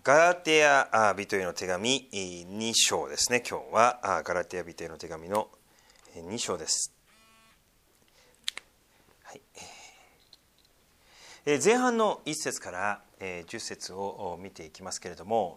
ガラテヤ人への手紙2章ですね。今日はガラテヤ人への手紙の2章です。はい、前半の1節から10節を見ていきますけれども、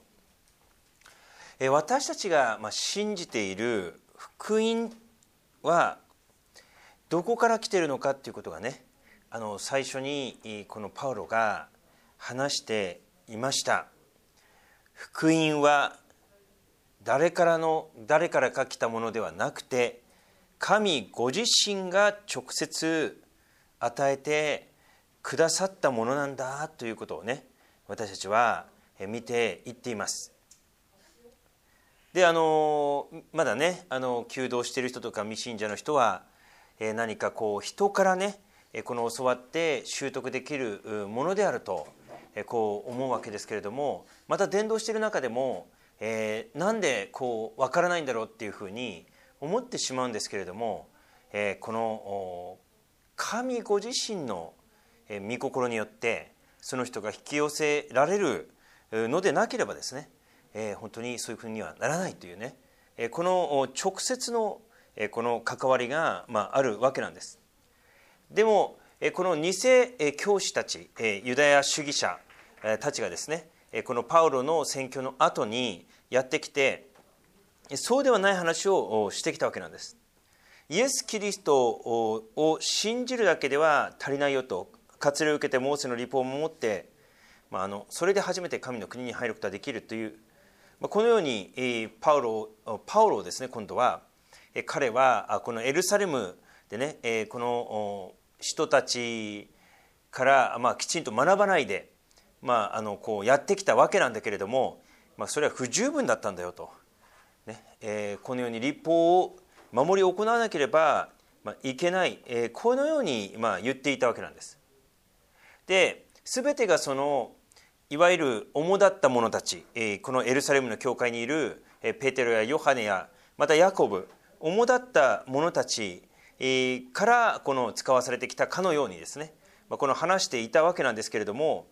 私たちが信じている福音はどこから来ているのかということがね、最初にこのパウロが話していました。福音は誰からか来たものではなくて、神ご自身が直接与えてくださったものなんだということをね、私たちは見ていっています。で、まだね、求道している人とか未信者の人は何か人からね、この教わって習得できるものであると思うわけですけれども、また伝道している中でも、なんで分からないんだろうっていうふうに思ってしまうんですけれども、この神ご自身の御心によってその人が引き寄せられるのでなければですね、本当にそういうふうにはならないというね、この直接のこの関わりがあるわけなんです。でもこの偽教師たち、ユダヤ主義者たちがですね、このパウロの宣教の後にやってきて、そうではない話をしてきたわけなんです。イエス・キリストを信じるだけでは足りないよと、割礼を受けてモーセの律法を守って、それで初めて神の国に入ることができるという、このようにパウロをですね、今度は彼はこのエルサレムでね、この人たちからきちんと学ばないで、やってきたわけなんだけれども、それは不十分だったんだよと、ね、このように律法を守り行わなければいけない、このように言っていたわけなんです。で、全てがそのいわゆる主だった者たち、このエルサレムの教会にいるペテロやヨハネやまたヤコブ、主だった者たちからこの使わされてきたかのようにですね、この話していたわけなんですけれども、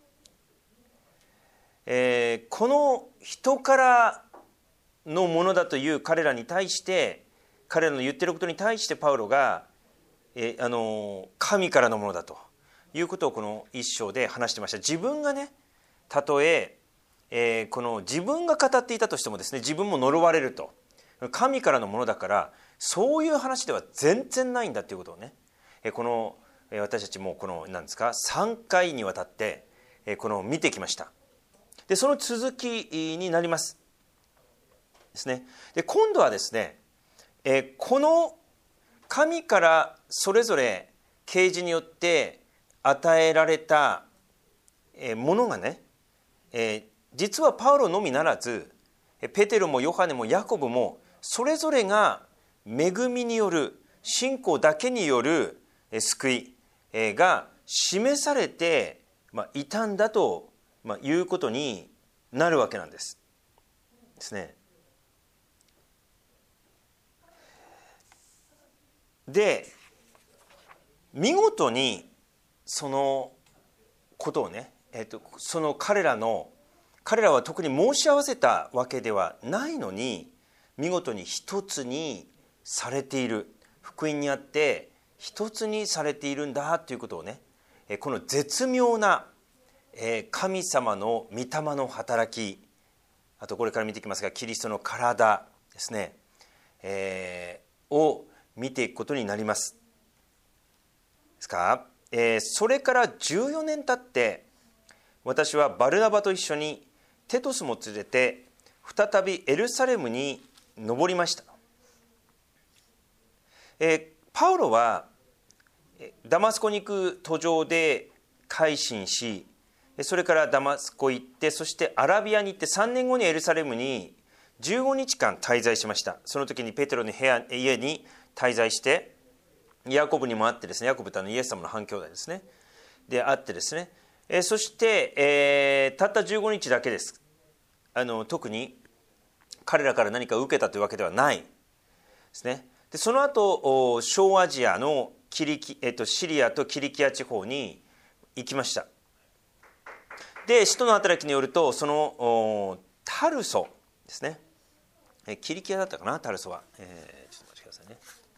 この人からのものだという彼らに対して、彼らの言っていることに対してパウロが神からのものだということをこの一章で話してました。自分がね、たとえこの自分が語っていたとしてもですね、自分も呪われると、神からのものだからそういう話では全然ないんだということをね、この私たちもこの何ですか、3回にわたってこの見てきました。で、その続きになりますですね。で、今度はですね、この神からそれぞれ啓示によって与えられたものがね、実はパウロのみならずペテロもヨハネもヤコブもそれぞれが恵みによる信仰だけによる救いが示されていたんだということになるわけなんですね。で、見事にそのことをね、その彼らは特に申し合わせたわけではないのに、見事に一つにされている、福音にあって一つにされているんだということをね、この絶妙な神様の御霊の働き、あとこれから見ていきますがキリストの体ですね、を見ていくことになりますですか。それから14年経って私はバルナバと一緒にテトスも連れて再びエルサレムに登りました。パウロはダマスコに行く途上で改心し、それからダマスコ行って、そしてアラビアに行って、3年後にエルサレムに15日間滞在しました。その時にペテロの家に滞在して、ヤコブにも会ってですね、ヤコブとイエス様の半兄弟ですね、で会ってですね、そして、たった15日だけです。特に彼らから何か受けたというわけではないですね。で、その後小アジアのシリアとキリキア地方に行きました。 で使徒の働きによると、そのタルソですね、キリキアだったかな、タルソは、ちょっとお待ちくださいね。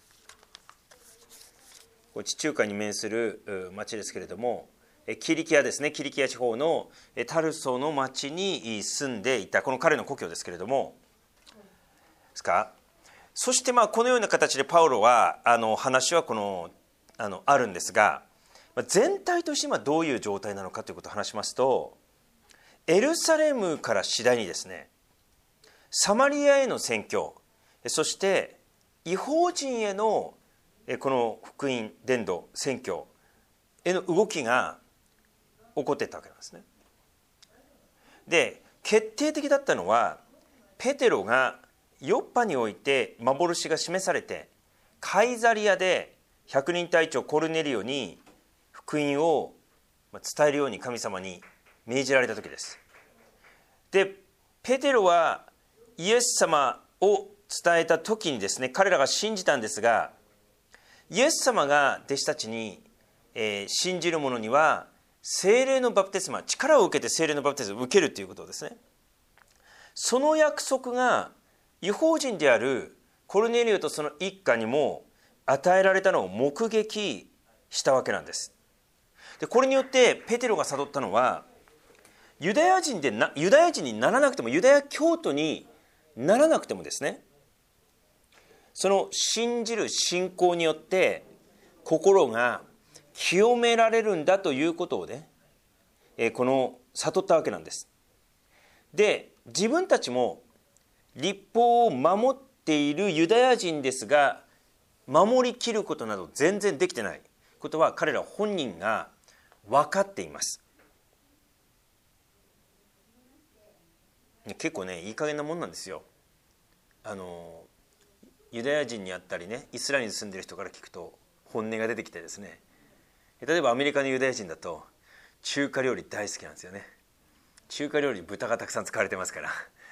これ地中海に面する町ですけれども、キリキアですね、キリキア地方のタルソの町に住んでいた、この彼の故郷ですけれどもですか。そしてこのような形でパウロは話はあるんですが、全体として今どういう状態なのかということを話しますと、エルサレムから次第にですね、サマリアへの宣教、そして異邦人へのこの福音伝道宣教への動きが起こっていったわけなんですね。で、決定的だったのは、ペテロがヨッパにおいて幻が示されて、カイザリアで百人隊長コルネリオに福音を伝えるように神様に命じられた時です。で、ペテロはイエス様を伝えた時にですね、彼らが信じたんですが、イエス様が弟子たちに、信じる者には聖霊のバプテスマ、力を受けて聖霊のバプテスマを受けるということですね。その約束が異邦人であるコルネリオとその一家にも与えられたのを目撃したわけなんです。で、これによってペテロが悟ったのは、ユダヤ人にならなくても、ユダヤ教徒にならなくてもですね、その信じる信仰によって心が清められるんだということをね、この悟ったわけなんです。で、自分たちも律法を守っているユダヤ人ですが、守りきることなど全然できてないことは彼ら本人が分かっています。結構ね、いい加減なもんなんですよ。ユダヤ人にあったりね、イスラエルに住んでる人から聞くと本音が出てきてですね、例えばアメリカのユダヤ人だと中華料理大好きなんですよね。中華料理に豚がたくさん使われてますから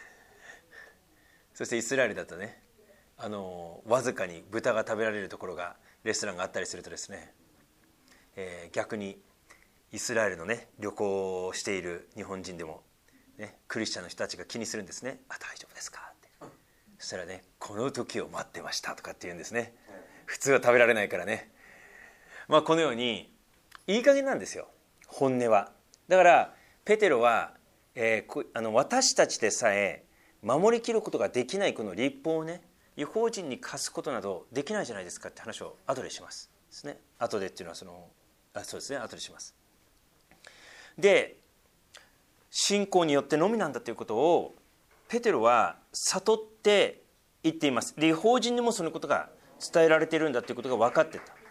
そしてイスラエルだとね、わずかに豚が食べられるところがレストランがあったりするとですね、逆にイスラエルのね旅行をしている日本人でも、ね、クリスチャンの人たちが気にするんですね。大丈夫ですかって。そしたらね、この時を待ってましたとかって言うんですね。普通は食べられないからね。このようにいい加減なんですよ、本音は。だからペテロは、私たちでさえ守りきることができないこの律法をね、異邦人に課すことなどできないじゃないですかって話を後でしますですね。後でっていうのはそうですね、後でします。で、信仰によってのみなんだということをペテロは悟って言っています。で、異邦人にもそのことが伝えられているんだということが分かってた。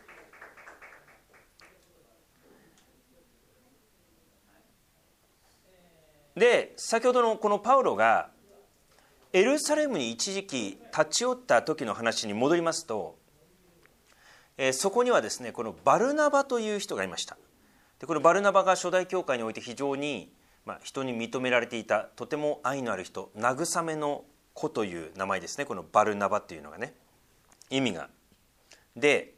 で、先ほどのこのパウロがエルサレムに一時期立ち寄った時の話に戻りますと、そこにはですね、このバルナバという人がいました。で、このバルナバが初代教会において非常に、人に認められていた、とても愛のある人、慰めの子という名前ですね。このバルナバっていうのがね、意味が。で、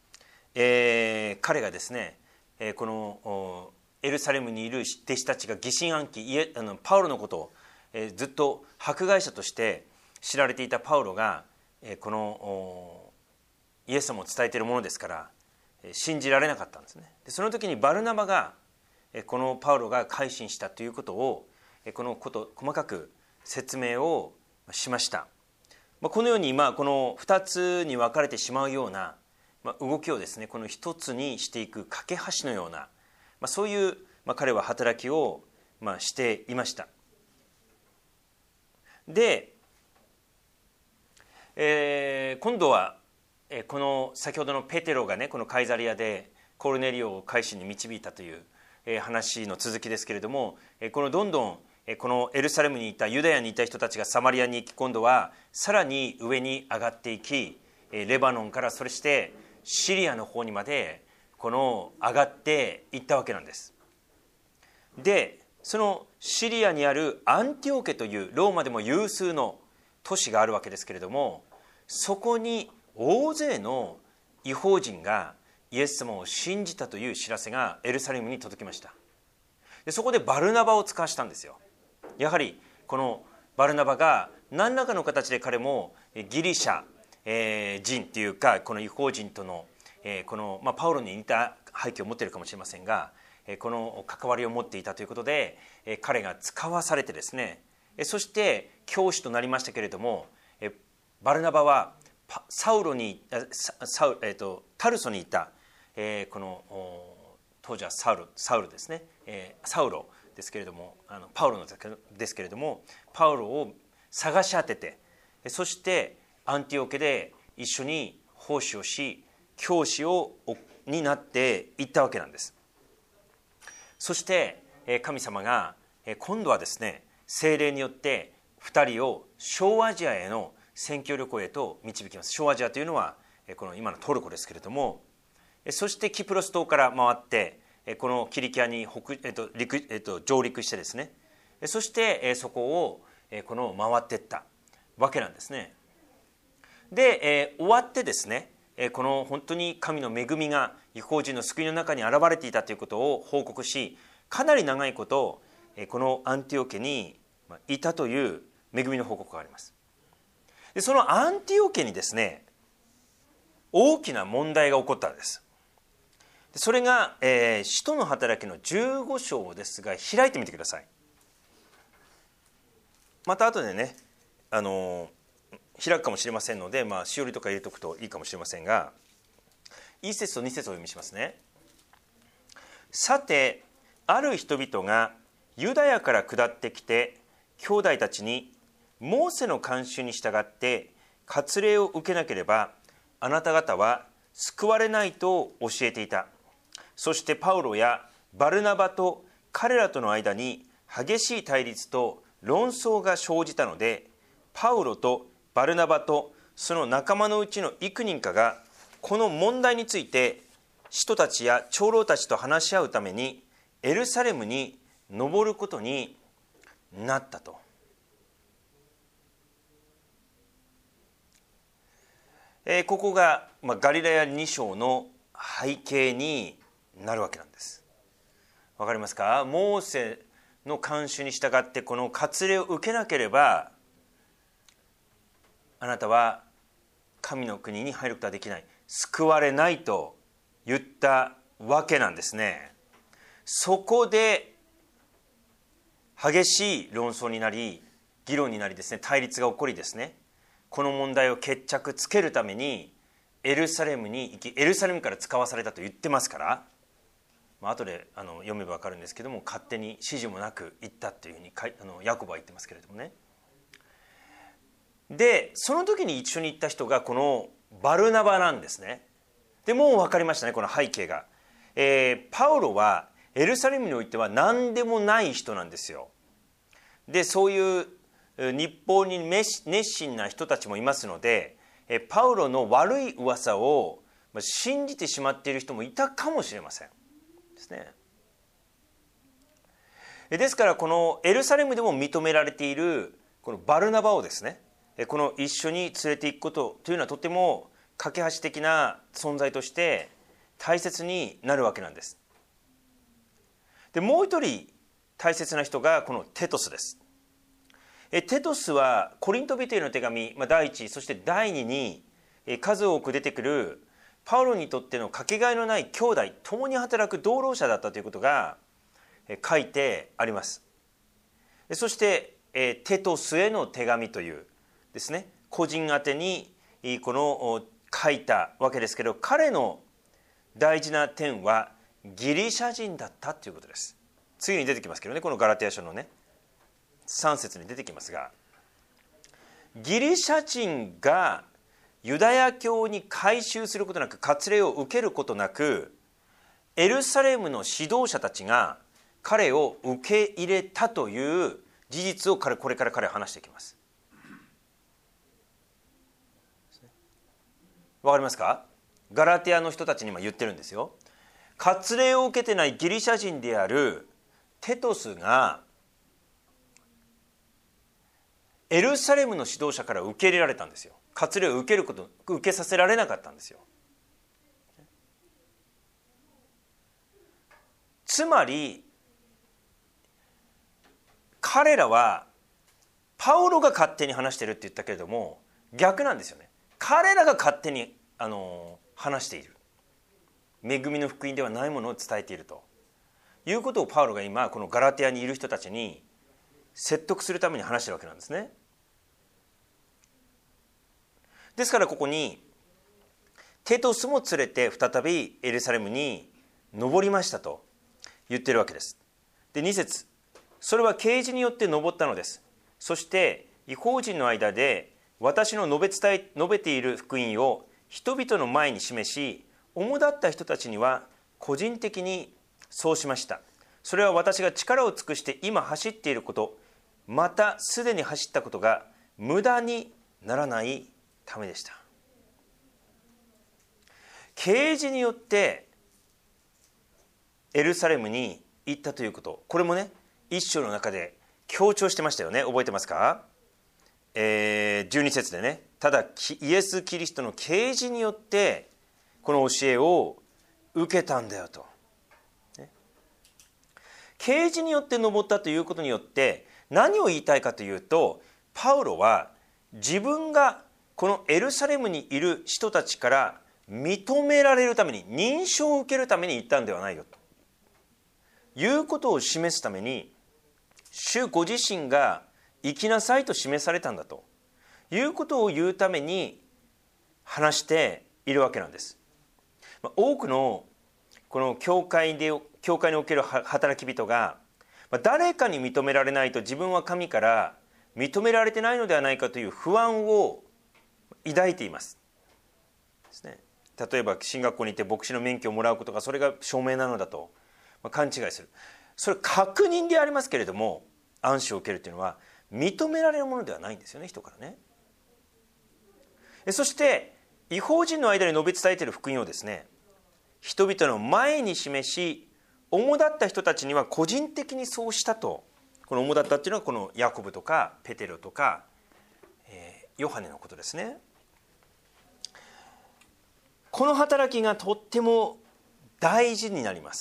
彼がですね、このエルサレムにいる弟子たちが疑心暗鬼、パウロのことを、ずっと迫害者として知られていたパウロが、このイエス様を伝えているものですから信じられなかったんですね。で、その時にバルナバがこのパウロが改心したということをこのこと細かく説明をしました。このようにこの2つに分かれてしまうような動きをですね、この一つにしていく架け橋のような、そういう彼は働きをしていました。で、今度はこの先ほどのペテロがね、このカイザリアでコルネリオを改心に導いたという話の続きですけれども、このどんどんこのエルサレムにいたユダヤにいた人たちがサマリアに行き、今度はさらに上に上がっていき、レバノンからそしてシリアの方にまでこの上がっていったわけなんです。で、そのシリアにあるアンティオケというローマでも有数の都市があるわけですけれども、そこに大勢の異邦人がイエス様を信じたという知らせがエルサレムに届きました。 でそこでバルナバを使わしたんですよ。やはりこのバルナバが何らかの形で彼もギリシャ人っていうかこの違法人とのこのパウロに似た背景を持っているかもしれませんがこの関わりを持っていたということで彼が使わされてですね、そして教師となりましたけれども、バルナバはタルソにいたこの当時はサウルですね、サウロですけれどもパウロですけれどもパウロを探し当てて、そしてアンティオケで一緒に奉仕をし教師になっていったわけなんです。そして神様が今度はですね聖霊によって2人を小アジアへの宣教旅行へと導きます。小アジアというのはこの今のトルコですけれども、そしてキプロス島から回ってこのキリキアに上陸してですね、そしてそこをこの回っていったわけなんですね。で終わってですねこの本当に神の恵みが異邦人の救いの中に現れていたということを報告し、かなり長いことこのアンティオケにいたという恵みの報告があります。でそのアンティオケにですね大きな問題が起こったんです。それが、使徒の働きの15章ですが、開いてみてください。また後でね開くかもしれませんので、しおりとか入れておくといいかもしれませんが、1節と2節をお読みしますね。さてある人々がユダヤから下ってきて兄弟たちにモーセの慣習に従って割礼を受けなければあなた方は救われないと教えていた。そしてパウロやバルナバと彼らとの間に激しい対立と論争が生じたので、パウロとバルナバとその仲間のうちの幾人かがこの問題について使徒たちや長老たちと話し合うためにエルサレムに登ることになったと。ここがガリラヤ2章の背景になるわけなんです。わかりますか？モーセの慣習に従ってこの割礼を受けなければあなたは神の国に入ることはできない、救われないと言ったわけなんですね。そこで激しい論争になり議論になりですね、対立が起こりですね、この問題を決着つけるためにエルサレムに行き、エルサレムから使わされたと言ってますから、後で読めば分かるんですけども、勝手に指示もなく行ったというふうにヤコブは言ってますけれどもね。でその時に一緒に行った人がこのバルナバなんですね。でもう分かりましたね、この背景が。パウロはエルサレムにおいては何でもない人なんですよ。でそういう日報に熱心な人たちもいますので、パウロの悪い噂を信じてしまっている人もいたかもしれませんですね。ですからこのエルサレムでも認められているこのバルナバをですね、この一緒に連れていくことというのはとても架け橋的な存在として大切になるわけなんです。でもう一人大切な人がこのテトスです。テトスはコリント人への手紙、第1そして第2に数多く出てくるパウロにとってのかけがえのない兄弟、共に働く同労者だったということが書いてあります。そしてテトスへの手紙というですね、個人宛てにこの書いたわけですけど、彼の大事な点はギリシャ人だったということです。次に出てきますけどね、このガラテヤ書のね3節に出てきますが、ギリシャ人がユダヤ教に改宗することなく、割礼を受けることなく、エルサレムの指導者たちが彼を受け入れたという事実をこれから彼は話していきます。わかりますか？ガラテヤの人たちに今言ってるんですよ。割礼を受けてないギリシャ人であるテトスがエルサレムの指導者から受け入れられたんですよ。割礼を受けさせられなかったんですよ。つまり彼らはパウロが勝手に話してるって言ったけれども、逆なんですよね。彼らが勝手に話している、恵みの福音ではないものを伝えているということを、パウロが今このガラテヤにいる人たちに説得するために話してるわけなんですね。ですからここにテトスも連れて再びエルサレムに登りましたと言っているわけです。で、2節、それは啓示によって登ったのです。そして異邦人の間で私の述べている福音を人々の前に示し、主だった人たちには個人的にそうしました。それは私が力を尽くして今走っていること、またすでに走ったことが無駄にならないためでした。啓示によってエルサレムに行ったということ、これもね、一章の中で強調してましたよね。覚えてますか？12節でね、ただイエス・キリストの啓示によってこの教えを受けたんだよと。啓示によって登ったということによって何を言いたいかというと、パウロは自分がこのエルサレムにいる人たちから認められるために、認証を受けるために行ったんではないよということを示すために、主ご自身が生きなさいと示されたんだということを言うために話しているわけなんです。多くのこの教会における働き人が、誰かに認められないと自分は神から認められてないのではないかという不安を抱いていますですね。例えば進学校に行って牧師の免許をもらうことがそれが証明なのだと勘違いする。それ確認でありますけれども、暗視を受けるというのは認められるものではないんですよね、人からね。そして異邦人の間に述べ伝えている福音をですね、人々の前に示し、主だった人たちには個人的にそうしたと。この主だったっていうのはこのヤコブとかペテロとか、ヨハネのことですね。この働きがとっても大事になります。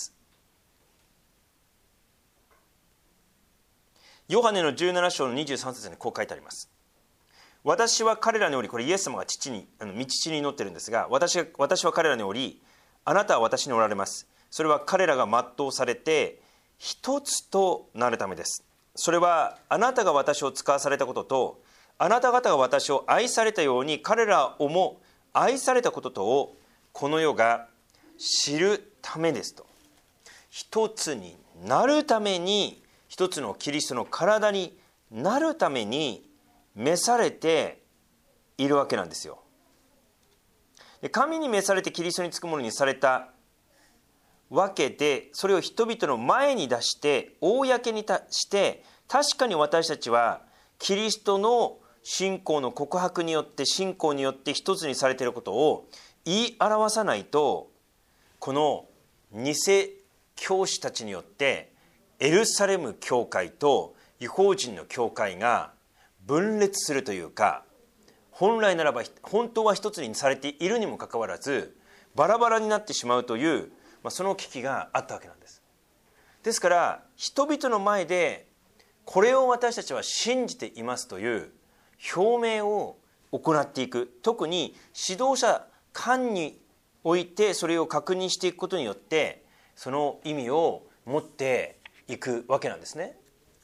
ヨハネの17章の23節にこう書いてあります。私は彼らにおり、これイエス様が道父に祈ってるんですが、私は彼らにおり、あなたは私におられます。それは彼らが全うされて一つとなるためです。それはあなたが私を使わされたことと、あなた方が私を愛されたように彼らをも愛されたこととをこの世が知るためですと。一つになるために、一つのキリストの体になるために召されているわけなんですよ。で、神に召されてキリストにつくものにされたわけで、それを人々の前に出して公にして、確かに私たちはキリストの信仰の告白によって、信仰によって一つにされていることを言い表さないと、この偽教師たちによってエルサレム教会と異邦人の教会が分裂するというか、本来ならば本当は一つにされているにもかかわらずバラバラになってしまうという、その危機があったわけなんです。ですから人々の前でこれを私たちは信じていますという表明を行っていく、特に指導者間においてそれを確認していくことによってその意味を持っていくわけなんですね。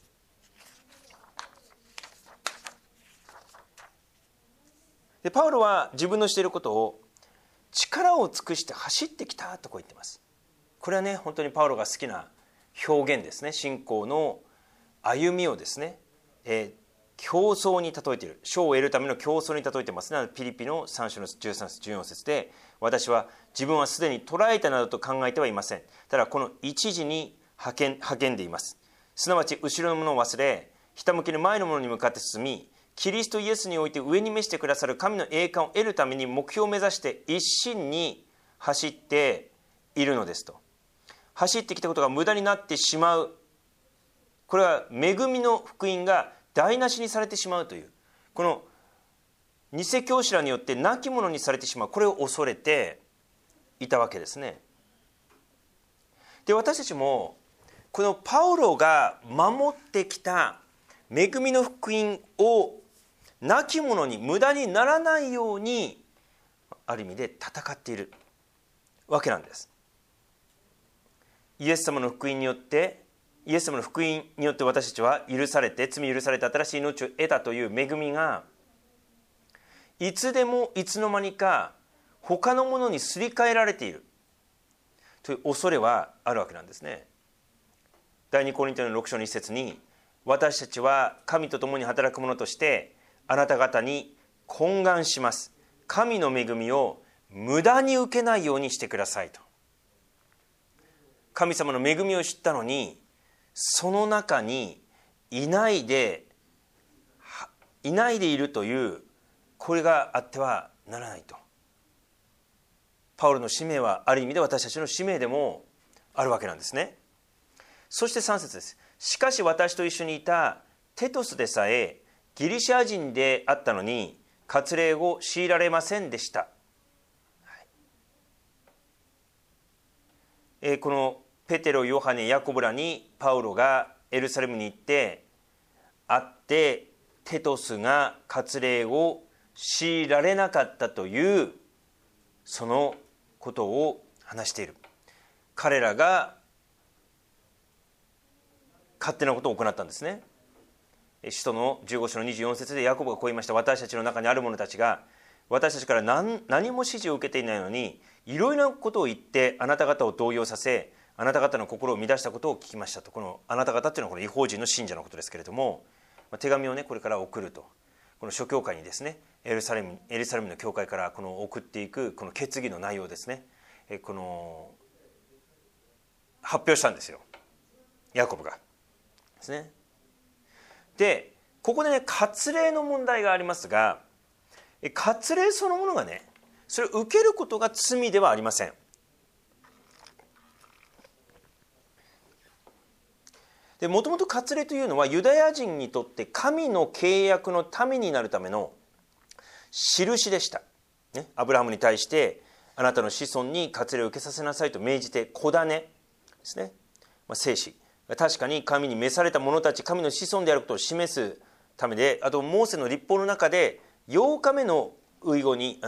で、パウロは自分のしていることを力を尽くして走ってきたとこう言ってます。これはね、本当にパウロが好きな表現ですね。信仰の歩みをですね、競争に例えている、賞を得るための競争に例えてますね。ピリピの3章の13節14節で、私は自分はすでに捕らえたなどと考えてはいません。ただこの一時に励んでいます。すなわち後ろのものを忘れ、ひたむきに前のものに向かって進み、キリストイエスにおいて上に召してくださる神の栄冠を得るために目標を目指して一心に走っているのですと。走ってきたことが無駄になってしまう、これは恵みの福音が台無しにされてしまうという、この偽教師らによって亡き者にされてしまう、これを恐れていたわけですね。で、私たちもこのパウロが守ってきた恵みの福音をなきものに無駄にならないようにある意味で戦っているわけなんです。イエス様の福音によって私たちは許されて、罪許されて新しい命を得たという恵みがいつでもいつの間にか他のものにすり替えられているという恐れはあるわけなんですね。第2コリントの6章の1節に、私たちは神と共に働く者としてあなた方に懇願します。神の恵みを無駄に受けないようにしてくださいと。神様の恵みを知ったのに、その中にいないでいるという、これがあってはならないと。パウロの使命はある意味で私たちの使命でもあるわけなんですね。そして3節です。しかし私と一緒にいたテトスでさえギリシャ人であったのに割礼を強いられませんでした。このペテロ、ヨハネ、ヤコブらにパウロがエルサレムに行って会って、テトスが割礼を強いられなかったというそのことを話している。彼らが勝手なことを行ったんですね。使徒の15章の24節でヤコブがこう言いました。私たちの中にある者たちが私たちから何も指示を受けていないのにいろいろなことを言ってあなた方を動揺させ、あなた方の心を乱したことを聞きましたと。このあなた方というのはこの異邦人の信者のことですけれども、手紙をねこれから送ると、この諸教会にですね、エルサレムの教会からこの送っていくこの決議の内容ですね、この発表したんですよ、ヤコブがですね。でここでね割礼の問題がありますが、割礼そのものがね、それを受けることが罪ではありません。でもともと割礼というのはユダヤ人にとって神の契約の民になるための印でした、ね、アブラハムに対してあなたの子孫に割礼を受けさせなさいと命じて、子種ですね、聖子、確かに神に召された者たち、神の子孫であることを示すためで、あとモーセの律法の中で8日目の遺語に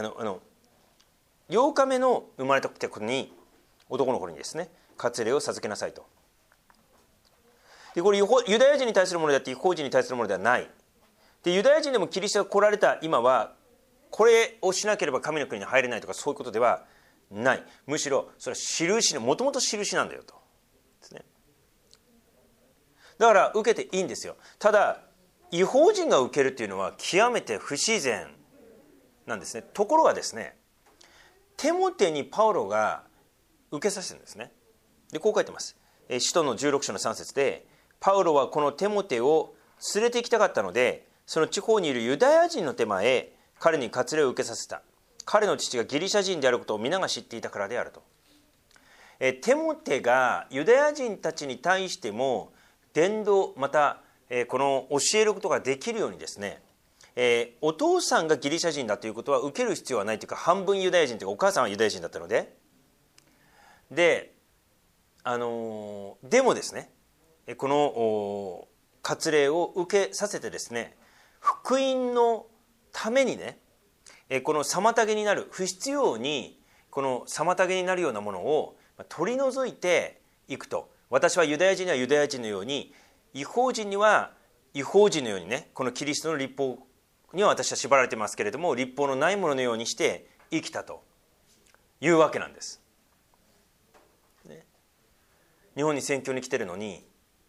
8日目の生まれた子に、男の子にですね割礼を授けなさいと。でこれユダヤ人に対するものであって異邦人に対するものではない。でユダヤ人でもキリストが来られた今はこれをしなければ神の国に入れないとかそういうことではない。むしろそれは印のもともと印なんだよとですね。だから受けていいんですよ。ただ異邦人が受けるというのは極めて不自然なんですね。ところがですね、テモテにパウロが受けさせるんですね。でこう書いてます。使徒の16章の3節で、パウロはこのテモテを連れて行きたかったので、その地方にいるユダヤ人の手前彼に割礼を受けさせた。彼の父がギリシャ人であることを皆が知っていたからであると。テモテがユダヤ人たちに対しても伝道、またこの教えることができるようにですね、お父さんがギリシャ人だということは受ける必要はないというか、半分ユダヤ人というかお母さんはユダヤ人だったので、でもですね、この割礼を受けさせてですね、福音のためにね、この妨げになる、不必要にこの妨げになるようなものを取り除いていくと。私はユダヤ人にはユダヤ人のように、異邦人には異邦人のようにね、このキリストの律法には私は縛られてますけれども、律法のないもののようにして生きたというわけなんです、ね、日本に宣教に来てるのに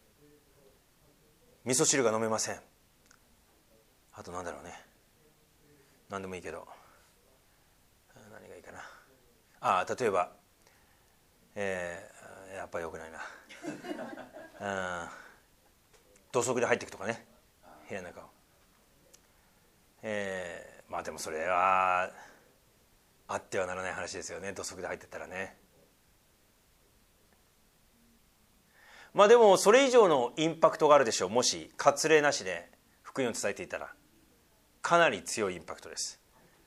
味噌汁が飲めません。あとなんだろうね、何でもいいけど何がいいかな。例えば、やっぱりよくないな土足で入っていくとかね、部屋の中を。でもそれはあってはならない話ですよね、土足で入ってったらね。でもそれ以上のインパクトがあるでしょう。もし割礼なしで福音を伝えていたらかなり強いインパクトです。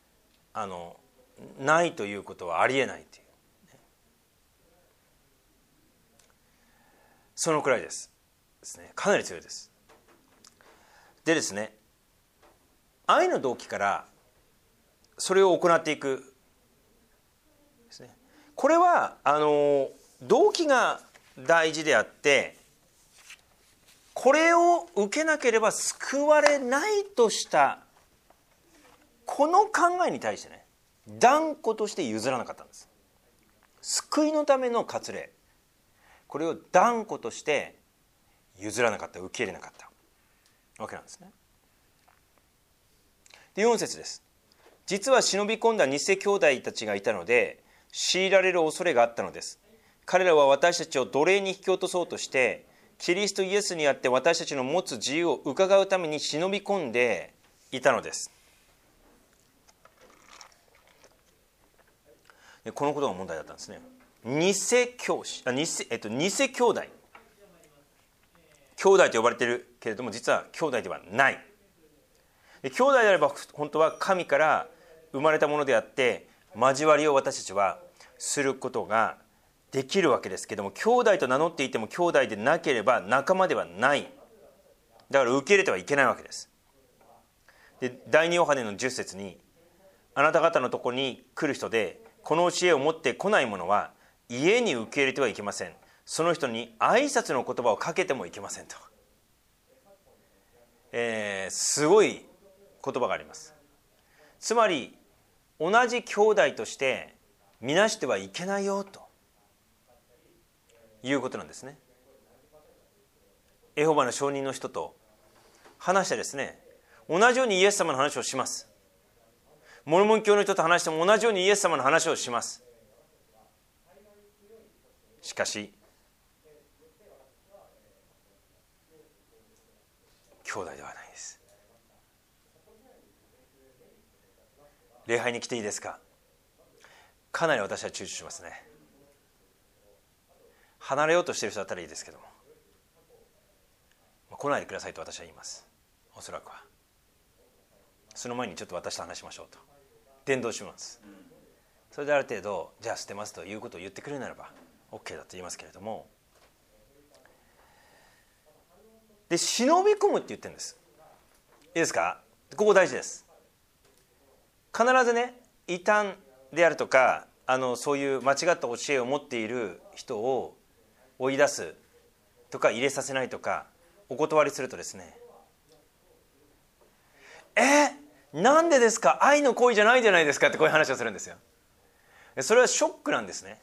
ないということはありえないという、そのくらいですね。かなり強いです。 でですね、愛の動機からそれを行っていくですね。これは動機が大事であって、これを受けなければ救われないとしたこの考えに対してね、断固として譲らなかったんです。救いのための割礼、これを断固として譲らなかった、受け入れなかったわけなんですね。で、4節です。実は忍び込んだ偽兄弟たちがいたので強いられる恐れがあったのです。彼らは私たちを奴隷に引き落とそうとして、キリストイエスにあって私たちの持つ自由を伺うために忍び込んでいたのです。で、このことが問題だったんですね。偽教師、偽兄弟、兄弟と呼ばれているけれども実は兄弟ではない。で、兄弟であれば本当は神から生まれたものであって、交わりを私たちはすることができるわけですけども、兄弟と名乗っていても兄弟でなければ仲間ではない。だから受け入れてはいけないわけです。で、第二ヨハネの10節に、あなた方のところに来る人でこの教えを持ってこない者は家に受け入れてはいけません。その人に挨拶の言葉をかけてもいけませんと、すごい言葉があります。つまり同じ兄弟として見なしてはいけないよということなんですね。エホバの証人の人と話してですね、同じようにイエス様の話をします。モルモン教の人と話しても同じようにイエス様の話をします。しかし兄弟ではないです。礼拝に来ていいですか？かなり私は躊躇しますね。離れようとしている人だったらいいですけども、来ないでくださいと私は言います。おそらくはその前にちょっと私と話しましょうと伝道します。それである程度じゃあ捨てますということを言ってくれるならば OK だと言いますけれども、で、忍び込むって言ってるんです。いいですか？ここ大事です。必ずね、異端であるとかそういう間違った教えを持っている人を追い出すとか入れさせないとかお断りするとですね、なんでですか、愛の行為じゃないじゃないですかってこういう話をするんですよ。それはショックなんですね。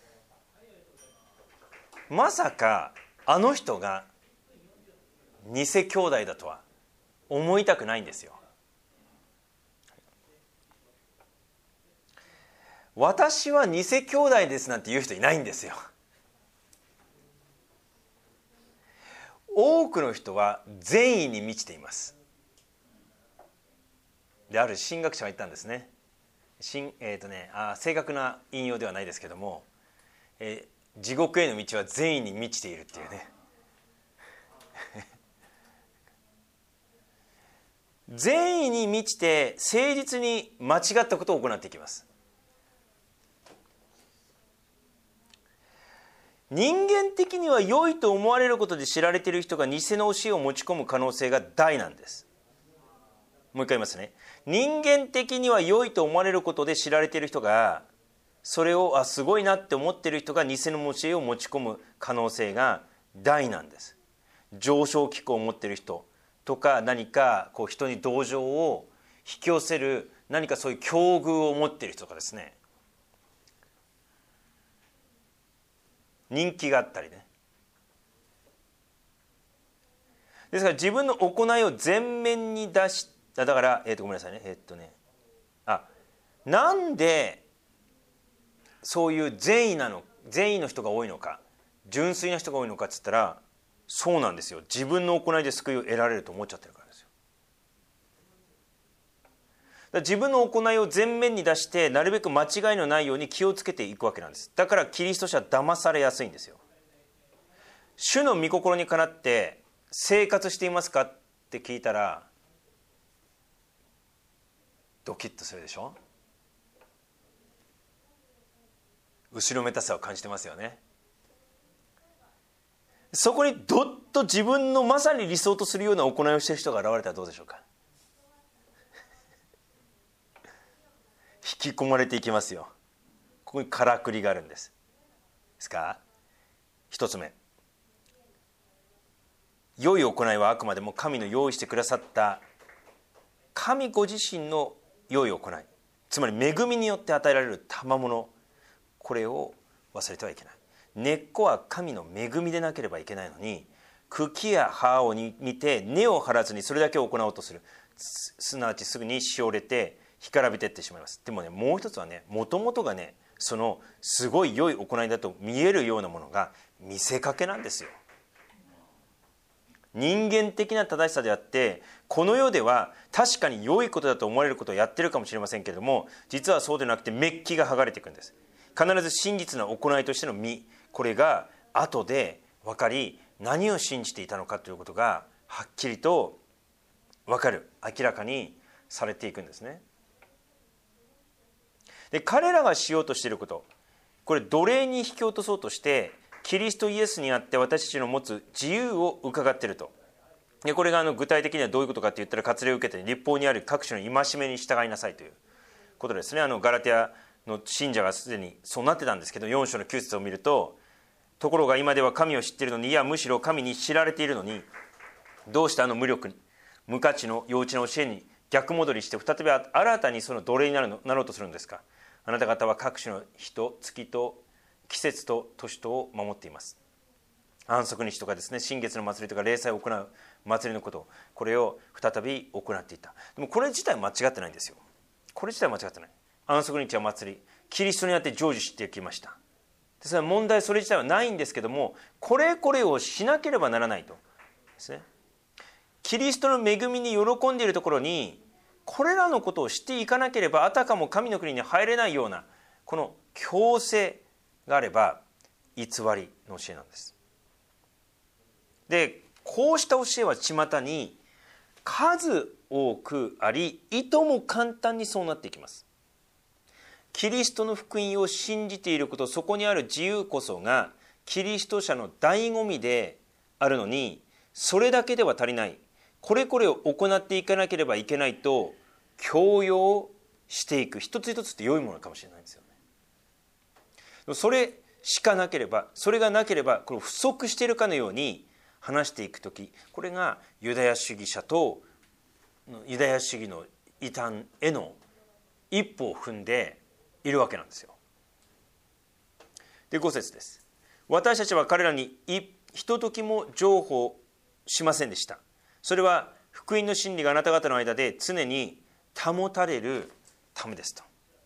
まさかあの人が偽兄弟だとは思いたくないんですよ。私は偽兄弟ですなんて言う人いないんですよ。多くの人は善意に満ちています。で、ある神学者が言ったんですね。正確な引用ではないですけども、地獄への道は善意に満ちているっていうね善意に満ちて誠実に間違ったことを行っていきます。人間的には良いと思われることで知られている人が偽の教えを持ち込む可能性が大なんです。もう一回言いますね。人間的には良いと思われることで知られている人が、それをすごいなって思っている人が偽の教えを持ち込む可能性が大なんです。上昇機構を持っている人とか、何かこう人に同情を引き寄せる何かそういう境遇を持っている人とかですね、人気があったりね。ですから自分の行いを前面に出し、だから、ごめんなさいね。なんでそういう善意の人が多いのか、純粋な人が多いのかっつったら、そうなんですよ。自分の行いで救いを得られると思っちゃってるからですよ。だから自分の行いを前面に出して、なるべく間違いのないように気をつけていくわけなんです。だからキリスト者は騙されやすいんですよ。主の御心にかなって生活していますかって聞いたらドキッとするでしょ。後ろめたさを感じてますよね。 そこにどっと自分のまさに理想とするような行いをしている人が現れたらどうでしょうか。引き込まれていきますよ。ここにからくりがあるんですか。一つ目、良い行いはあくまでも神の用意してくださった神ご自身の良い行い、つまり恵みによって与えられる賜物、これを忘れてはいけない。根っこは神の恵みでなければいけないのに、茎や葉を見て根を張らずにそれだけを行おうとする、すなわちすぐにしおれて干からびていってしまいます。でもね、もう一つはね、もともとがね、そのすごい良い行いだと見えるようなものが見せかけなんですよ。人間的な正しさであって、この世では確かに良いことだと思われることをやってるかもしれませんけれども、実はそうでなくてメッキが剥がれていくんです。必ず真実な行いとしての実、これが後で分かり、何を信じていたのかということがはっきりと分かる、明らかにされていくんですね。で、彼らがしようとしていること、これ奴隷に引き落とそうとしてキリストイエスにあって私たちの持つ自由を伺っていると。で、これが具体的にはどういうことかって言ったら、割礼を受けて律法にある各種の戒めに従いなさいということですね。ガラテヤの信者がすでにそうなってたんですけど、4章の9節を見ると、ところが今では神を知っているのに、いやむしろ神に知られているのに、どうして無力無価値の幼稚な教えに逆戻りして再び新たにその奴隷になろうとするんですか。あなた方は各種の日と月と季節と年とを守っています。安息日とかですね、新月の祭りとか例祭を行う祭りのこと、これを再び行っていた。でもこれ自体間違ってないんですよ。これ自体間違ってない。安息日は祭り、キリストにあって成就してきました。ですから問題それ自体はないんですけども、これをしなければならないとですね。キリストの恵みに喜んでいるところに、これらのことをしていかなければあたかも神の国に入れないような、この強制があれば偽りの教えなんです。で、こうした教えは巷に数多くあり、いとも簡単にそうなっていきます。キリストの福音を信じていること、そこにある自由こそがキリスト者の醍醐味であるのに、それだけでは足りない、これを行っていかなければいけないと強要していく。一つ一つって良いものかもしれないんですよね。それしかなければ、それがなければこれ不足しているかのように話していくとき、これがユダヤ主義者とユダヤ主義の異端への一歩を踏んでいるわけなんですよ。で、5節です。私たちは彼らにひとときも譲歩しませんでした。それは福音の真理があなた方の間で常に保たれるためですと。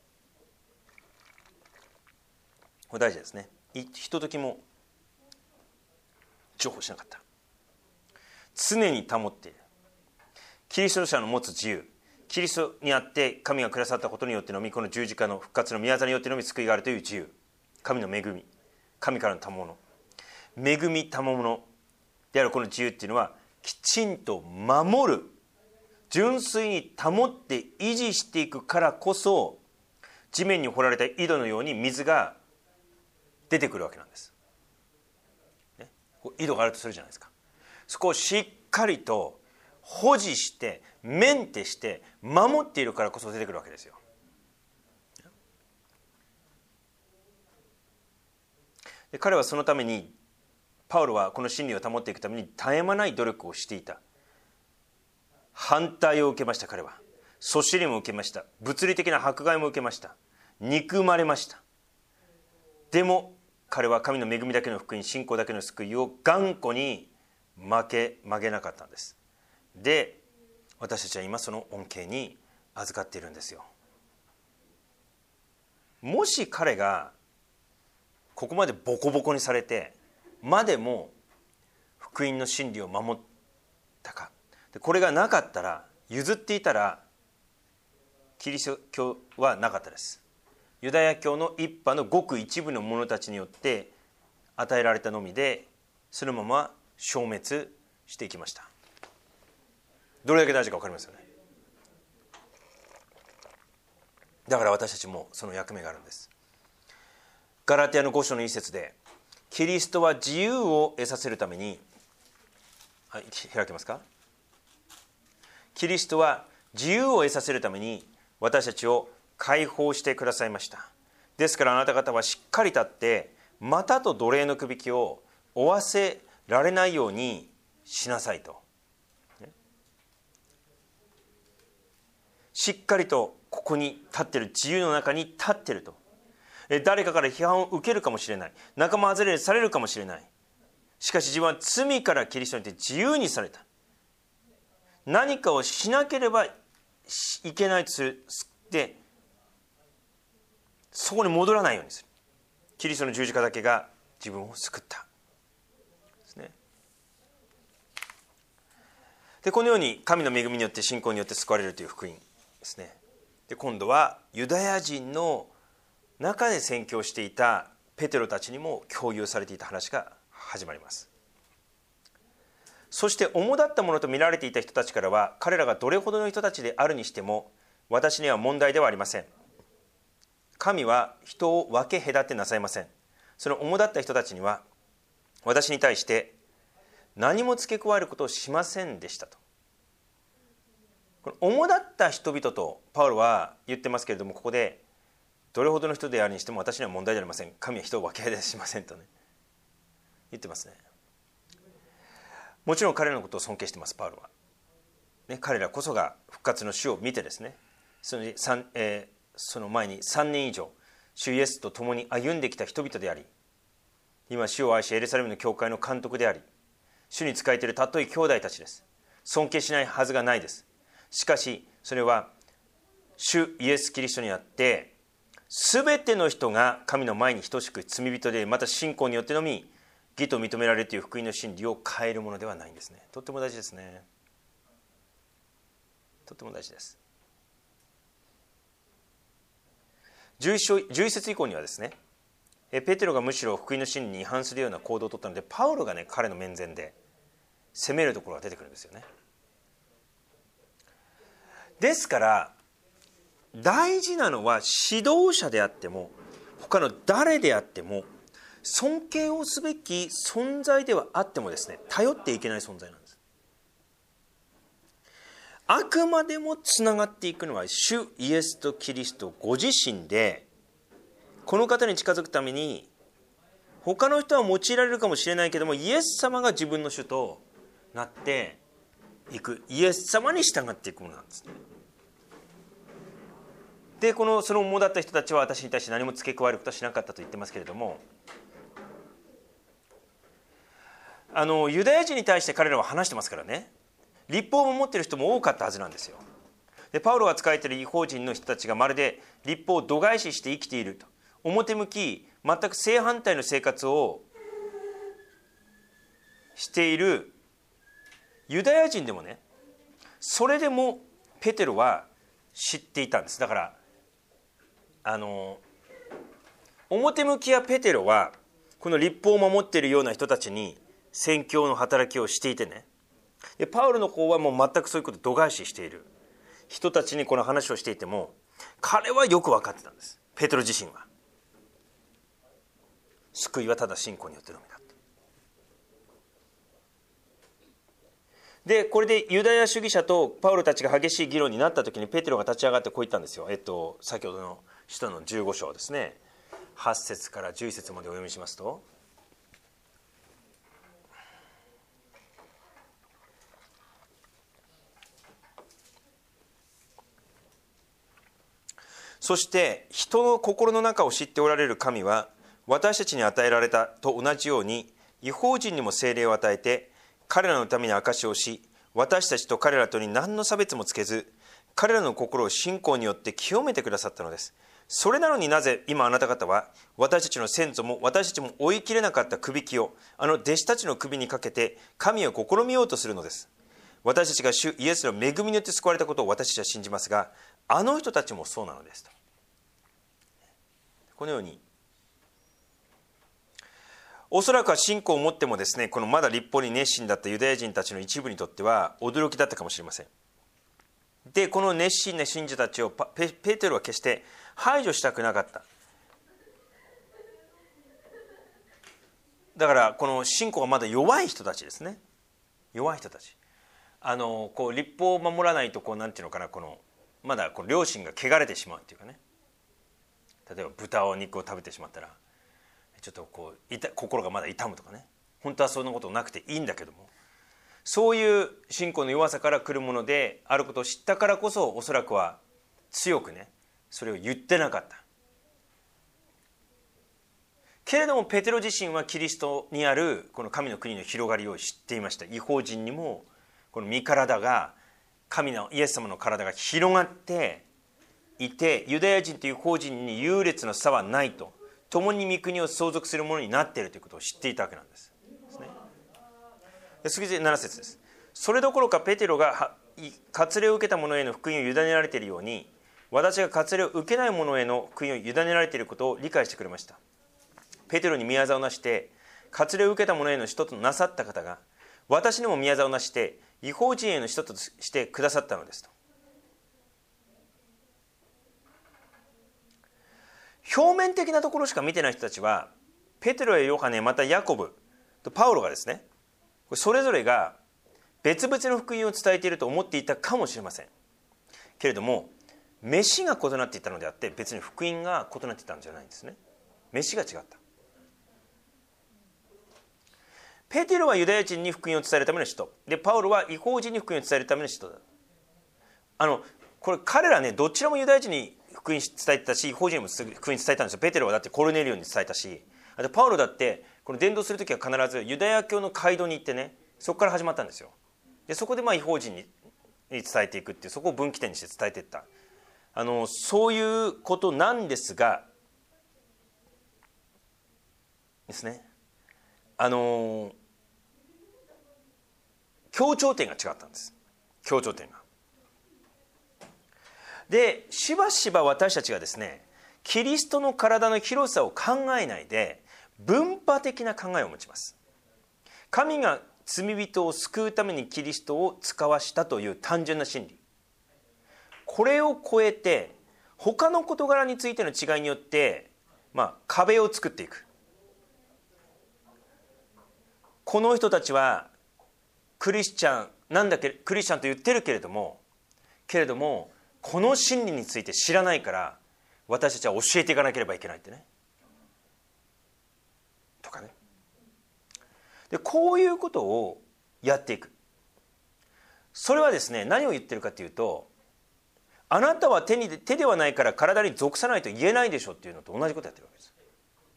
これ大事ですね。ひとときも譲歩しなかった。常に保っている。キリスト者の持つ自由、キリストにあって神がくださったことによってのみ、この十字架の復活の宮座によってのみ救いがあるという自由、神の恵み、神からの賜物、恵み賜物であるこの自由っていうのは、きちんと守る、純粋に保って維持していくからこそ、地面に掘られた井戸のように水が出てくるわけなんです、ね、井戸があるとするじゃないですか。そこをしっかりと保持してメンテして守っているからこそ出てくるわけですよ。で、彼はそのために、パウロはこの真理を保っていくために絶え間ない努力をしていた。反対を受けました。彼はそしりも受けました。物理的な迫害も受けました。憎まれました。でも彼は神の恵みだけの福音、信仰だけの救いを頑固に曲げなかったんです。で、私たちは今その恩恵に預かっているんですよ。もし彼がここまでボコボコにされてまでも福音の真理を守ったか、これがなかったら、譲っていたら、キリスト教はなかったです。ユダヤ教の一派のごく一部の者たちによって与えられたのみで、そのまま消滅していきました。どれだけ大事か分かりますよね。だから私たちもその役目があるんです。ガラテヤの5章の一節で、 キリストは自由を得させるために、はい、開けますか。キリストは自由を得させるために私たちを解放してくださいました。ですからあなた方はしっかり立ってまたと奴隷のくびきを負わせられないようにしなさいと。しっかりとここに立ってる、自由の中に立ってると。誰かから批判を受けるかもしれない、仲間外れされるかもしれない。しかし自分は罪からキリストによって自由にされた。何かをしなければいけないとする。でそこに戻らないようにする。キリストの十字架だけが自分を救ったですね。でこのように神の恵みによって信仰によって救われるという福音ですね。で今度はユダヤ人の中で宣教していたペテロたちにも共有されていた話が始まります。そして主だったものと見られていた人たちからは、彼らがどれほどの人たちであるにしても私には問題ではありません。神は人を分け隔てなさいません。その主だった人たちには私に対して何も付け加えることをしませんでしたと。この主だった人々とパウロは言ってますけれども、ここでどれほどの人であるにしても私には問題でありません。神は人を分け隔てしませんとね言ってますね。もちろん彼らのことを尊敬してますパウロは、ね、彼らこそが復活の主を見てですね、その前に3年以上主イエスと共に歩んできた人々であり、今主を愛しエルサレムの教会の監督であり、主に仕えている尊い兄弟たちです。尊敬しないはずがないです。しかしそれは主イエスキリストにあって全ての人が神の前に等しく罪人で、また信仰によってのみ義と認められるという福音の真理を変えるものではないんですね。とっても大事ですね。とっても大事です。11節以降にはですね、ペテロがむしろ福音の真理に違反するような行動を取ったので、パウロがね彼の面前で責めるところが出てくるんですよね。ですから大事なのは指導者であっても他の誰であっても尊敬をすべき存在ではあってもですね、頼っていけない存在なんです。あくまでもつながっていくのは主イエスとキリストご自身で、この方に近づくために他の人は用いられるかもしれないけども、イエス様が自分の主となっていく、イエス様に従っていくものなんですね。でその主だった人たちは私に対して何も付け加えることはしなかったと言ってますけれども、ユダヤ人に対して彼らは話してますからね。律法を守っている人も多かったはずなんですよ。でパウロが仕えている異邦人の人たちがまるで律法を度外視して生きていると、表向き全く正反対の生活をしているユダヤ人でもね、それでもペテロは知っていたんです。だから表向きはペテロはこの律法を守っているような人たちに宣教の働きをしていてね、でパウロの方はもう全くそういうことを度外視している人たちにこの話をしていても、彼はよく分かってたんです。ペテロ自身は救いはただ信仰によってのみだと。でこれでユダヤ主義者とパウロたちが激しい議論になった時にペテロが立ち上がってこう言ったんですよ。先ほどの使徒の15章ですね、8節から11節までお読みしますと、そして人の心の中を知っておられる神は私たちに与えられたと同じように異邦人にも聖霊を与えて彼らのために証しをし、私たちと彼らとに何の差別もつけず彼らの心を信仰によって清めてくださったのです。それなのになぜ今あなた方は私たちの先祖も私たちも追い切れなかったくびきを弟子たちの首にかけて神を試みようとするのです。私たちが主イエスの恵みによって救われたことを私たちは信じますが、あの人たちもそうなのですと。このようにおそらくは信仰を持ってもですね、このまだ律法に熱心だったユダヤ人たちの一部にとっては驚きだったかもしれません。でこの熱心な信者たちをペテロは決して排除したくなかった。 だからこの信仰がまだ弱い人たちですね。弱い人たち、こう律法を守らないとこうなんていうのかな、このまだこの良心が汚れてしまうっていうかね、例えば豚を肉を食べてしまったらちょっとこう心がまだ痛むとかね、本当はそんなことなくていいんだけども、そういう信仰の弱さから来るものであることを知ったからこそ、おそらくは強くねそれを言ってなかったけれども、ペテロ自身はキリストにあるこの神の国の広がりを知っていました。異邦人にもこの身体が、神のイエス様の体が広がっていて、ユダヤ人と異邦人に優劣の差はないと、共に御国を相続するものになっているということを知っていたわけなんです。次で7節です。それどころかペテロが割礼を受けた者への福音を委ねられているように、私が割礼を受けない者への福音を委ねられていることを理解してくれました。ペテロに宮座をなして割礼を受けた者への使徒となさった方が、私にも宮座をなして異邦人への使徒としてくださったのですと。表面的なところしか見てない人たちは、ペテロやヨハネ、またヤコブとパウロがですね、それぞれが別々の福音を伝えていると思っていたかもしれませんけれども、飯が異なっていたのであって、別に福音が異なっていたんじゃないんですね。飯が違った。ペテロはユダヤ人に福音を伝えるための使徒で、パウロは異邦人に福音を伝えるための使徒だ。これ彼らね、どちらもユダヤ人に福音伝えてたし、異邦人にも福音伝えたんですよ。ペテロはだってコルネリオに伝えたし、あとパウロだってこの伝道するときは必ずユダヤ教の街道に行ってね、そこから始まったんですよ。でそこで異邦人に伝えていくっていう、そこを分岐点にして伝えていった、そういうことなんですがですね、強調点が違ったんです。強調点が。でしばしば私たちがですね、キリストの体の広さを考えないで分派的な考えを持ちます。神が罪人を救うためにキリストを使わしたという単純な真理、これを超えて他の事柄についての違いによって、壁を作っていく。この人たちはクリスチャンなんだけど、クリスチャンと言ってるけれどもこの真理について知らないから、私たちは教えていかなければいけないってね、とかね。でこういうことをやっていく。それはですね、何を言ってるかというと、あなたは手ではないから体に属さないと言えないでしょっていうのと同じことやってるわけです。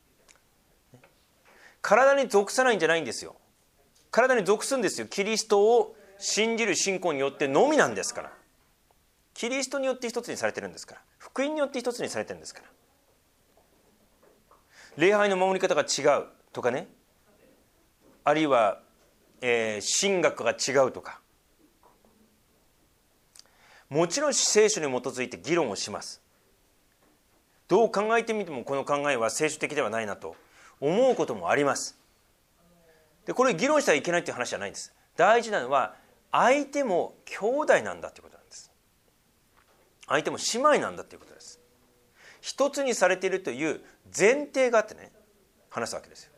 体に属さないんじゃないんですよ。体に属するんですよ。キリストを信じる信仰によってのみなんですから。キリストによって一つにされてるんですから。福音によって一つにされてるんですから。礼拝の守り方が違うとかね、あるいは、神学が違うとか、もちろん聖書に基づいて議論をします。どう考えてみてもこの考えは聖書的ではないなと思うこともあります。でこれ議論してはいけないという話じゃないんです。大事なのは相手も兄弟なんだということなんです。相手も姉妹なんだということです。一つにされているという前提があってね、話すわけですよ。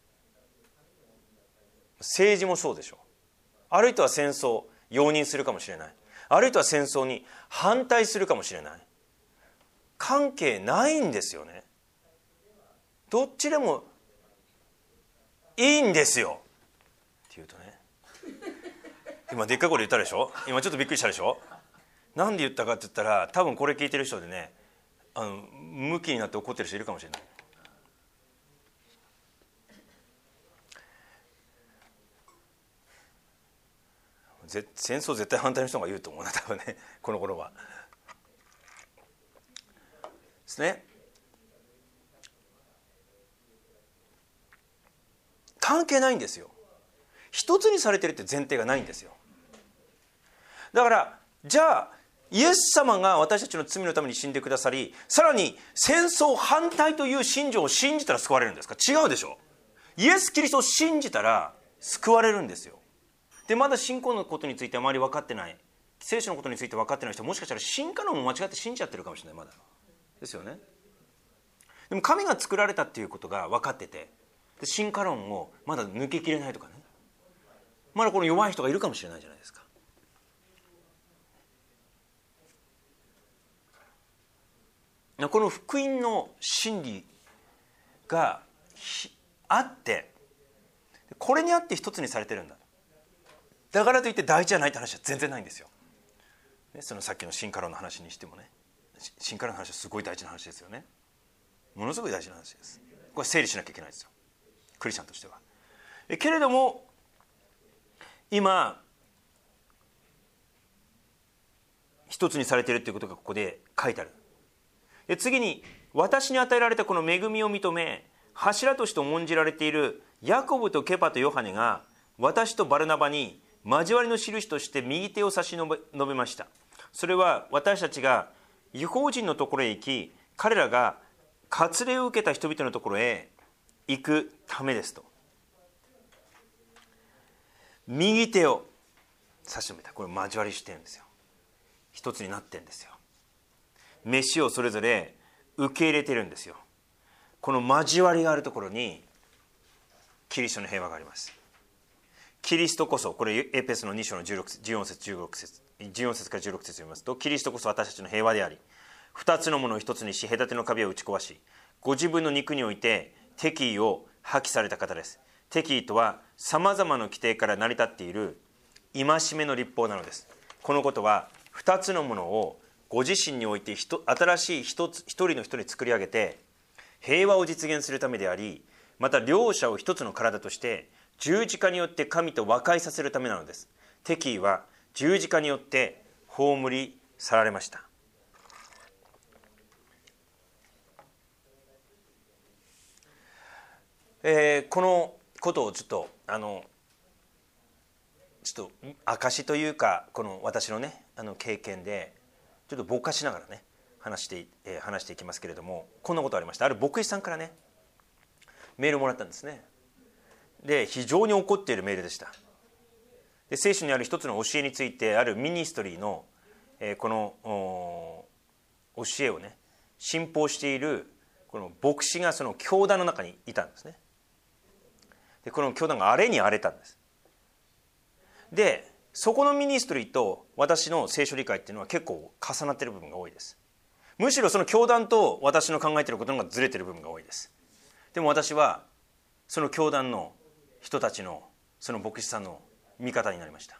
政治もそうでしょう。あるいは戦争容認するかもしれない、あるいは戦争に反対するかもしれない。関係ないんですよね。どっちでもいいんですよって言うとね、今でっかい声で言ったでしょ。今ちょっとびっくりしたでしょ。なんで言ったかって言ったら、多分これ聞いてる人でね、ムキになって怒ってる人いるかもしれない。戦争絶対反対の人が言うと思うな、多分ね、この頃はですね。関係ないんですよ。一つにされてるって前提がないんですよ。だからじゃあイエス様が私たちの罪のために死んでくださり、さらに戦争反対という信条を信じたら救われるんですか。違うでしょ。イエス・キリストを信じたら救われるんですよ。でまだ信仰のことについてあまり分かってない、聖書のことについて分かってない人は、もしかしたら進化論も間違って信じちゃってるかもしれない。まだですよね。でも神が作られたっていうことが分かってて、 で進化論をまだ抜けきれないとかね、まだこの弱い人がいるかもしれないじゃないですか。この福音の真理があって、これにあって一つにされてるんだ。だからといって大事じゃないって話は全然ないんですよ。そのさっきの進化論の話にしてもね、進化論の話はすごい大事な話ですよね。ものすごい大事な話です。これ整理しなきゃいけないですよ、クリスチャンとしては。けれども今一つにされているということがここで書いてある。で次に、私に与えられたこの恵みを認め柱として重んじられているヤコブとケパとヨハネが私とバルナバに交わりの印として右手を差し伸べました。それは私たちが異邦人のところへ行き、彼らが割礼を受けた人々のところへ行くためですと。右手を差し伸べた。これ交わりしてるんですよ。一つになってるんですよ。飯をそれぞれ受け入れてるんですよ。この交わりがあるところにキリストの平和があります。キリストこそ、これエペソの2章の14節から16節読みますと、キリストこそ私たちの平和であり、二つのものを一つにし隔ての壁を打ち壊し、ご自分の肉において敵意を破棄された方です。敵意とはさまざまな規定から成り立っている戒めの律法なのです。このことは二つのものをご自身において新しい一人の人に作り上げて平和を実現するためであり、また両者を一つの体として十字架によって神と和解させるためなのです。敵意は十字架によって葬り去られました。このことをちょっと証というか、この私のね経験でちょっとぼかしながらね話していきますけれども、こんなことありました。ある牧師さんからねメールをもらったんですね。で非常に怒っているメールでした。で聖書にある一つの教えについて、あるミニストリーの、この教えをね信奉しているこの牧師がその教団の中にいたんですね。でこの教団が荒れに荒れたんです。でそこのミニストリーと私の聖書理解っていうのは結構重なっている部分が多いです。むしろその教団と私の考えていることの方がずれている部分が多いです。でも私はその教団の人たちのその牧師さんの味方になりました。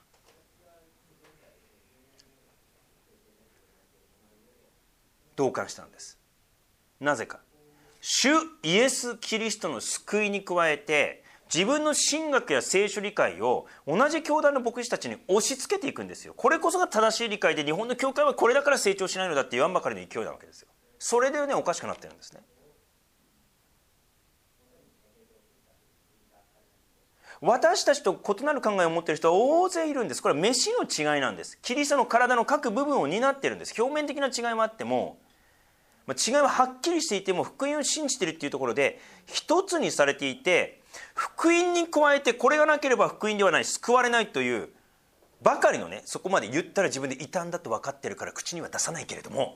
同感したんです。なぜか、主イエス・キリストの救いに加えて自分の神学や聖書理解を同じ教団の牧師たちに押し付けていくんですよ。これこそが正しい理解で、日本の教会はこれだから成長しないのだって言わんばかりの勢いなわけですよ。それでねおかしくなってるんですね。私たちと異なる考えを持っている人は大勢いるんです。これは飯の違いなんです。キリストの体の各部分を担っているんです。表面的な違いもあっても、違いははっきりしていても福音を信じているっていうところで一つにされていて、福音に加えてこれがなければ福音ではない、救われないというばかりのね、そこまで言ったら自分で異端だと分かってるから口には出さないけれども、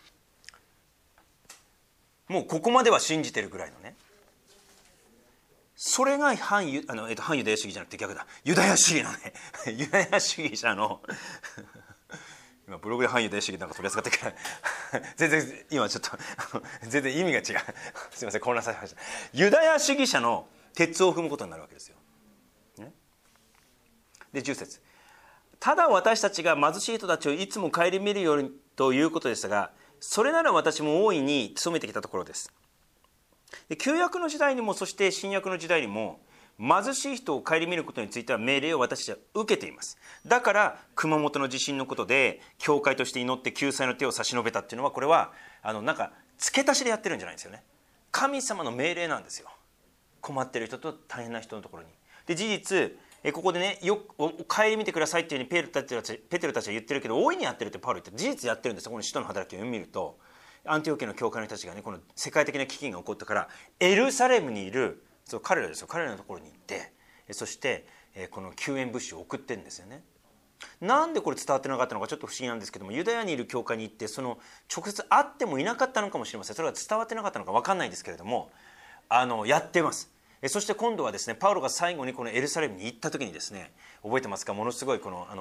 もうここまでは信じてるぐらいのね、それが反ユダヤ主義じゃなくて逆だ、ユダヤ主義のねユダヤ主義者の今ブログで反ユダヤ主義なんか取り扱ってから全然今ちょっと全然意味が違うすいません、混乱させました。ユダヤ主義者の鉄を踏むことになるわけですよ、ね、で10節、ただ私たちが貧しい人たちをいつも顧みるようにということでしたが、それなら私も大いに努めてきたところです。で旧約の時代にもそして新約の時代にも貧しい人を顧みることについては命令を私たちは受けています。だから熊本の地震のことで教会として祈って救済の手を差し伸べたっていうのは、これはなんか付け足しでやってるんじゃないんですよね。神様の命令なんですよ。困ってる人と大変な人のところに。で事実ここでね、よく顧みてくださいっていうふうにペテロたちは言ってるけど、大いにやってるってパウロ言って、事実やってるんですよ。この使徒の働きを読み見ると、アンティオキアの教会の人たちがね、この世界的な飢饉が起こったからエルサレムにいる彼らですよ、彼らのところに行って、そしてこの救援物資を送ってるんですよね。なんでこれ伝わってなかったのかちょっと不思議なんですけども、ユダヤにいる教会に行ってその直接会ってもいなかったのかもしれません。それが伝わってなかったのか分かんないですけれども、やってます。 そして今度はですね、パウロが最後にこのエルサレムに行った時にですね、覚えてますか、ものすごいこの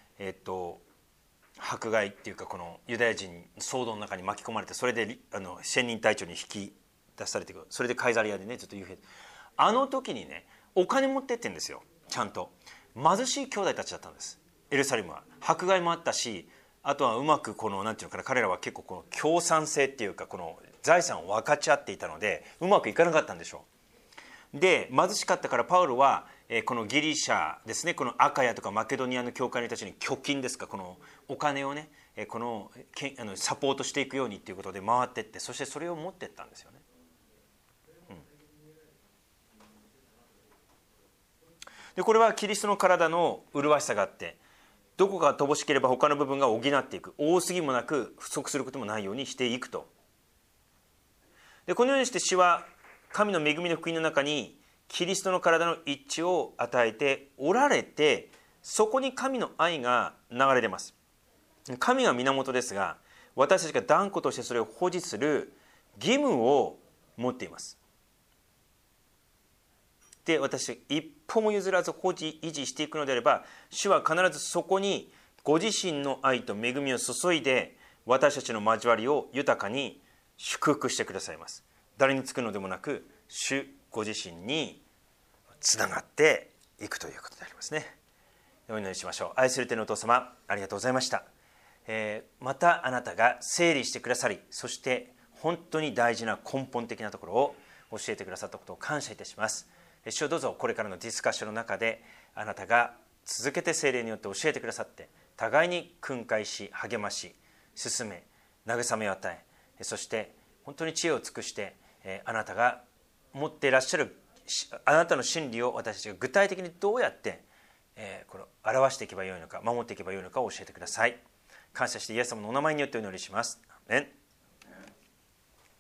迫害っていうか、このユダヤ人騒動の中に巻き込まれて、それで千人隊長に引き出されていく、それでカイザリアでねずっと幽閉、あの時にねお金持ってってんですよ。ちゃんと貧しい兄弟たちだったんです。エルサレムは迫害もあったし、あとはうまくこのなんていうのかな、彼らは結構この共産性っていうか、この財産を分かち合っていたのでうまくいかなかったんでしょう。で貧しかったからパウロはこのギリシャですね、このアカヤとかマケドニアの教会の人たちに拠金ですか、このお金をねこのサポートしていくようにっていうことで回ってって、そしてそれを持ってったんですよね。でこれはキリストの体の麗しさがあって、どこかが乏しければ他の部分が補っていく、多すぎもなく不足することもないようにしていくと。でこのようにして主は神の恵みの福音の中にキリストの体の一致を与えておられて、そこに神の愛が流れ出ます。神は源ですが、私たちが断固としてそれを保持する義務を持っています。で私が一歩も譲らず保持維持していくのであれば、主は必ずそこにご自身の愛と恵みを注いで、私たちの交わりを豊かに祝福してくださいます。誰につくのでもなく、主ご自身につながっていくということでありますね。お祈りしましょう。愛する天のお父様、ありがとうございました。またあなたが整理してくださり、そして本当に大事な根本的なところを教えてくださったことを感謝いたします。主をどうぞこれからのディスカッションの中で、あなたが続けて聖霊によって教えてくださって、互いに訓戒し励まし進め慰めを与え、そして本当に知恵を尽くして、あなたが持っていらっしゃるあなたの真理を私たちが具体的にどうやって、これを表していけばよいのか、守っていけばよいのかを教えてください。感謝してイエス様のお名前によってお祈りします。アーメン。